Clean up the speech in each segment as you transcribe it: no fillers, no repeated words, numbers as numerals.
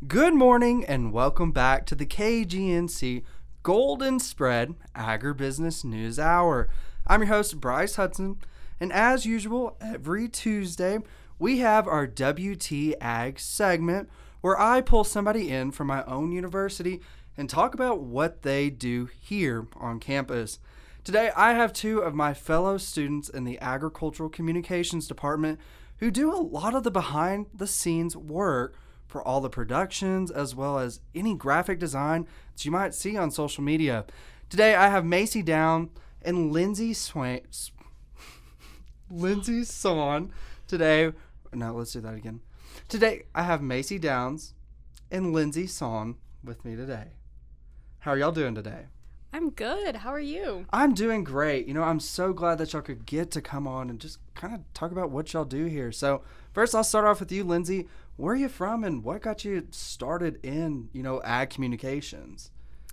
Good morning and welcome back to the KGNC Golden Spread Agribusiness News Hour. I'm your host, Bryce Hudson, and as usual, every Tuesday, we have our WT Ag segment where I pull somebody in from my own university and talk about what they do here on campus. Today, I have two of my fellow students in the Agricultural Communications Department who do a lot of the behind-the-scenes work for all the productions as well as any graphic design that you might see on social media. Today I have Macy Down and Lindsay Swan today. No, let's do that again. Today I have Macy Downs and Lindsay Swan with me today. How are y'all doing today? I'm good. How are you? I'm doing great. I'm so glad that y'all could get to come on and just kind of talk about what y'all do here. So first I'll start off with you, Lindsay. Where are you from and what got you started in, ag communications?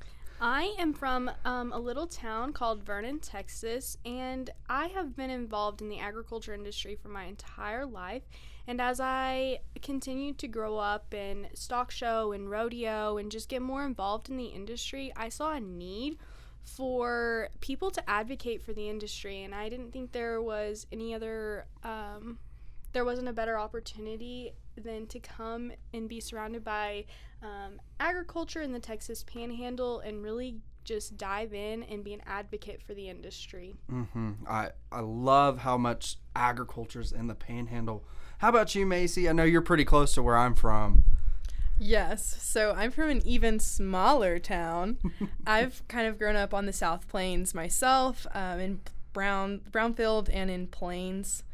I am from a little town called Vernon, Texas, and I have been involved in the agriculture industry for my entire life. And as I continued to grow up in stock show and rodeo and just get more involved in the industry, I saw a need for people to advocate for the industry, and I didn't think there was any other there wasn't a better opportunity than to come and be surrounded by agriculture in the Texas Panhandle and really just dive in and be an advocate for the industry. I love how much agriculture's in the Panhandle. How about you, Macy? I know you're pretty close to where I'm from. Yes, so I'm from an even smaller town. I've kind of grown up on the South Plains myself, in Brownfield and in Plains.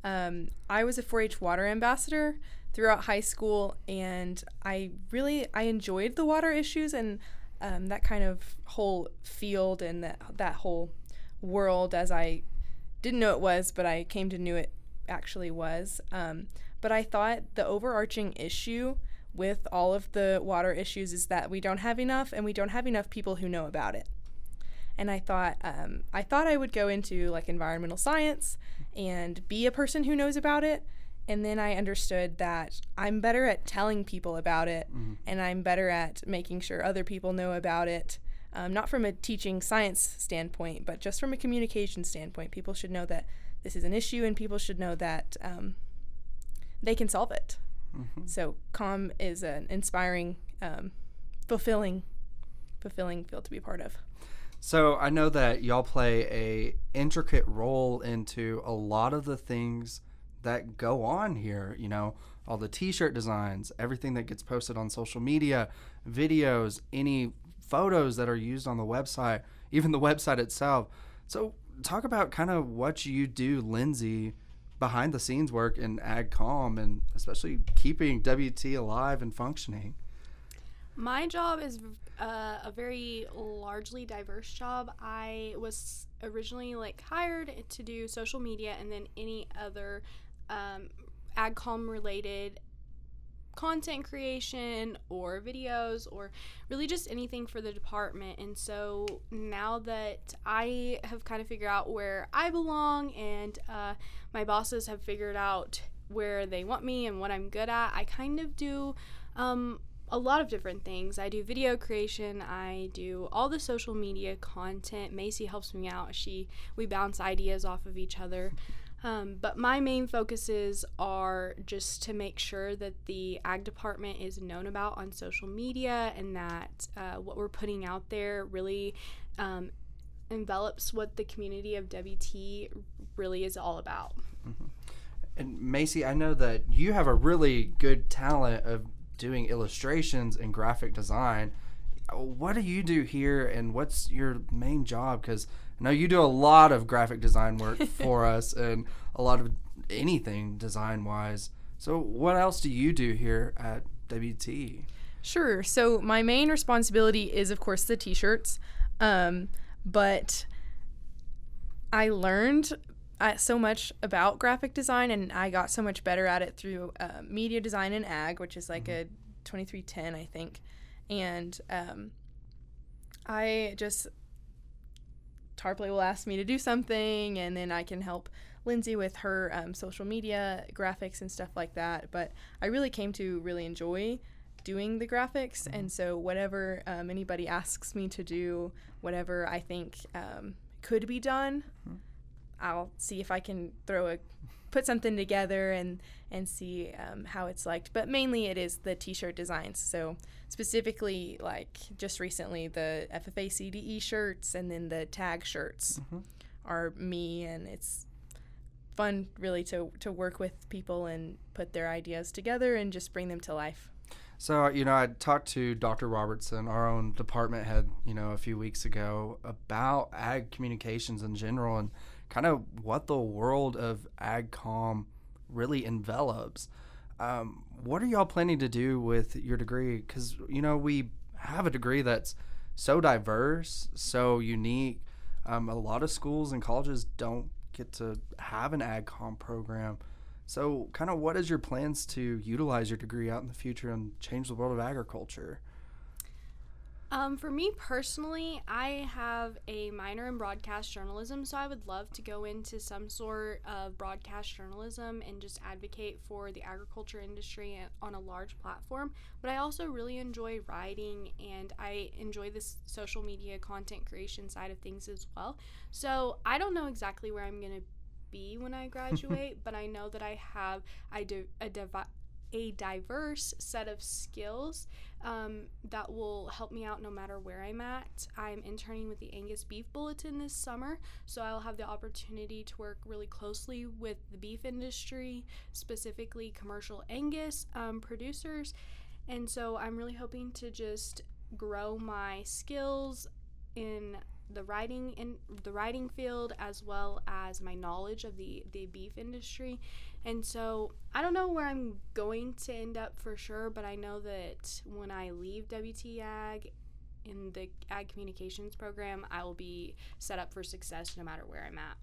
I was a 4-H water ambassador throughout high school, and I enjoyed the water issues and that kind of whole field and that whole world, as I didn't know it was, but I came to know it actually was. But I thought the overarching issue with all of the water issues is that we don't have enough, and we don't have enough people who know about it. And I thought I would go into like environmental science and be a person who knows about it. And then I understood that I'm better at telling people about it, and I'm better at making sure other people know about it. Not from a teaching science standpoint, but just from a communication standpoint. People should know that this is an issue, and people should know that they can solve it. So COM is an inspiring, fulfilling field to be a part of. So I know that y'all play a intricate role into a lot of the things that go on here, all the t-shirt designs, everything that gets posted on social media, videos, any photos that are used on the website, even the website itself. So talk about kind of what you do, Lindsay, behind the scenes work in AgCom and especially keeping WT alive and functioning. My job is a very largely diverse job. I was originally hired to do social media and then any other AgCom related content creation or videos or really just anything for the department. And so now that I have kind of figured out where I belong and my bosses have figured out where they want me and what I'm good at, I kind of do a lot of different things. I do video creation, I do all the social media content. Macy helps me out. We bounce ideas off of each other. But my main focuses are just to make sure that the ag department is known about on social media and that what we're putting out there really envelops what the community of WT really is all about. And Macy, I know that you have a really good talent of doing illustrations and graphic design. What do you do here and what's your main job? Because I know you do a lot of graphic design work for us and a lot of anything design wise. So what else do you do here at WT? Sure. So my main responsibility is, of course, the t-shirts. But I learned so much about graphic design, and I got so much better at it through media design and ag, which is like a 2310, I think. And Tarpley will ask me to do something, and then I can help Lindsay with her social media graphics and stuff like that. But I really came to really enjoy doing the graphics, and so whatever anybody asks me to do, whatever I think could be done, I'll see if I can put something together and see how it's liked. But mainly it is the t-shirt designs. So specifically, like just recently, the FFA CDE shirts and then the tag shirts are me, and it's fun really to work with people and put their ideas together and just bring them to life. So, I talked to Dr. Robertson, our own department head, a few weeks ago about ag communications in general and kind of what the world of ag comm really envelops. What are y'all planning to do with your degree? Because, we have a degree that's so diverse, so unique. A lot of schools and colleges don't get to have an ag comm program. So kind of what is your plans to utilize your degree out in the future and change the world of agriculture? For me personally, I have a minor in broadcast journalism, so I would love to go into some sort of broadcast journalism and just advocate for the agriculture industry on a large platform. But I also really enjoy writing, and I enjoy this social media content creation side of things as well. So I don't know exactly where I'm going to be when I graduate, but I know that I have a diverse set of skills that will help me out no matter where I'm at. I'm interning with the Angus Beef Bulletin this summer, so I'll have the opportunity to work really closely with the beef industry, specifically commercial Angus producers, and so I'm really hoping to just grow my skills in the writing field, as well as my knowledge of the beef industry. And so I don't know where I'm going to end up for sure, but I know that when I leave WT Ag in the Ag Communications program, I will be set up for success no matter where I'm at.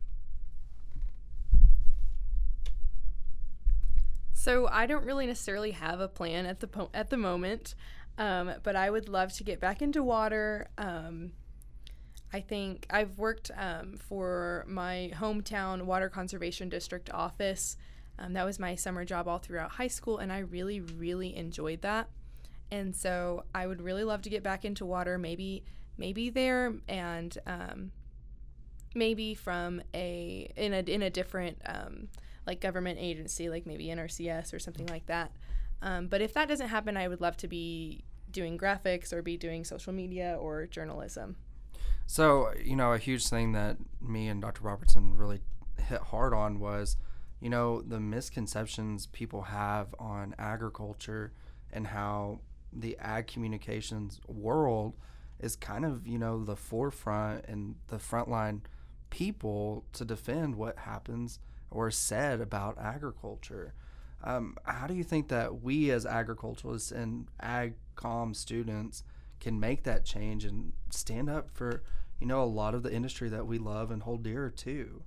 So I don't really necessarily have a plan at the moment, but I would love to get back into water. I think I've worked for my hometown water conservation district office. That was my summer job all throughout high school, and I really, really enjoyed that. And so I would really love to get back into water, maybe there, and maybe from in a different like government agency, like maybe NRCS or something like that. But if that doesn't happen, I would love to be doing graphics or be doing social media or journalism. So, a huge thing that me and Dr. Robertson really hit hard on was, the misconceptions people have on agriculture and how the ag communications world is kind of, the forefront and the frontline people to defend what happens or is said about agriculture. How do you think that we as agriculturalists and ag comm students can make that change and stand up for, a lot of the industry that we love and hold dear to?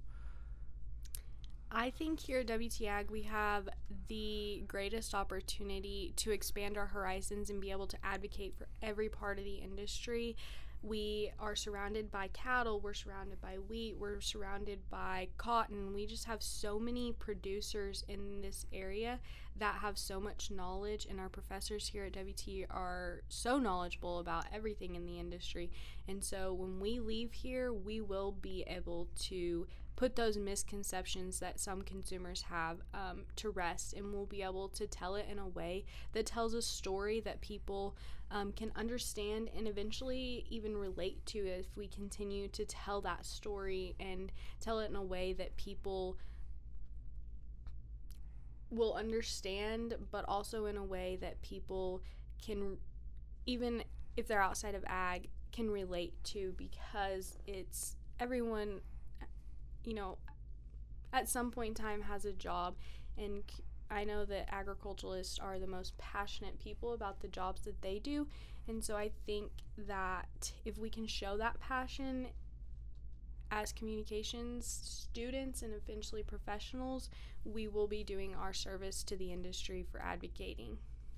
I think here at WT Ag we have the greatest opportunity to expand our horizons and be able to advocate for every part of the industry. We are surrounded by cattle, we're surrounded by wheat, we're surrounded by cotton. We just have so many producers in this area that have so much knowledge, and our professors here at WT are so knowledgeable about everything in the industry. And so when we leave here, we will be able to put those misconceptions that some consumers have to rest, and we'll be able to tell it in a way that tells a story that people can understand and eventually even relate to if we continue to tell that story and tell it in a way that people will understand, but also in a way that people can, even if they're outside of ag, can relate to, because it's everyone, at some point in time has a job, and I know that agriculturalists are the most passionate people about the jobs that they do, and so I think that if we can show that passion as communications students and eventually professionals, we will be doing our service to the industry for advocating.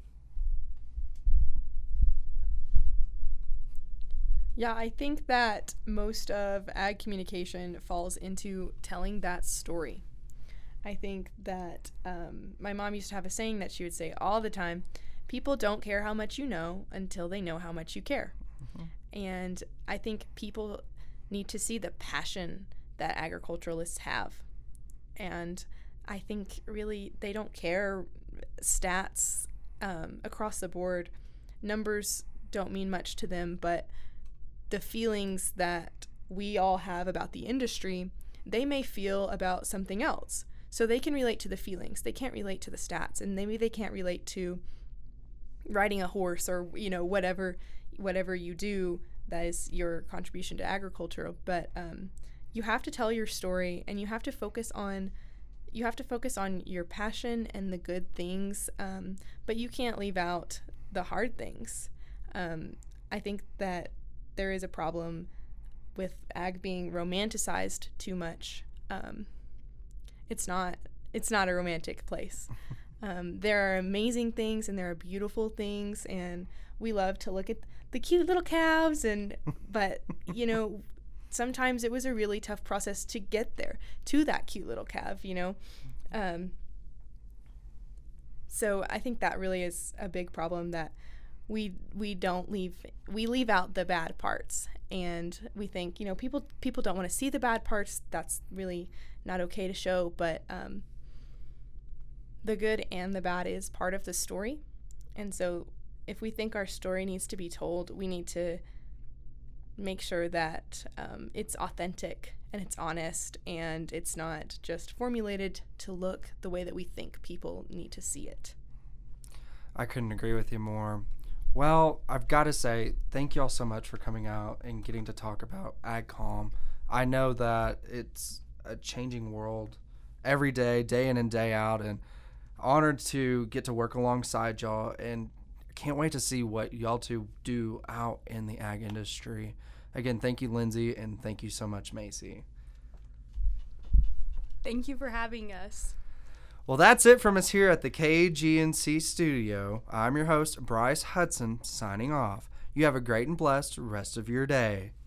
Yeah, I think that most of ag communication falls into telling that story. I think that my mom used to have a saying that she would say all the time: people don't care how much you know until they know how much you care. And I think people need to see the passion that agriculturalists have. And I think really they don't care stats across the board. Numbers don't mean much to them, but the feelings that we all have about the industry, they may feel about something else. So they can relate to the feelings. They can't relate to the stats, and maybe they can't relate to riding a horse or, you know, whatever you do that is your contribution to agriculture. But you have to tell your story, and you have to focus on your passion and the good things, but you can't leave out the hard things. I think that there is a problem with ag being romanticized too much. It's not a romantic place. There are amazing things and there are beautiful things, and we love to look at the cute little calves, but you know, sometimes it was a really tough process to get there to that cute little calf, you know. So I think that really is a big problem, that we leave out the bad parts, and we think, you know, people don't want to see the bad parts. That's really not okay to show, but the good and the bad is part of the story. And so if we think our story needs to be told, we need to make sure that it's authentic and it's honest, and it's not just formulated to look the way that we think people need to see it. I couldn't agree with you more. Well, I've got to say, thank you all so much for coming out and getting to talk about AgCom. I know that it's a changing world every day, day in and day out, and honored to get to work alongside y'all, and can't wait to see what y'all two do out in the ag industry. Again, thank you, Lindsay, and thank you so much, Macy. Thank you for having us. Well, that's it from us here at the KGNC studio. I'm your host, Bryce Hudson, signing off. You have a great and blessed rest of your day.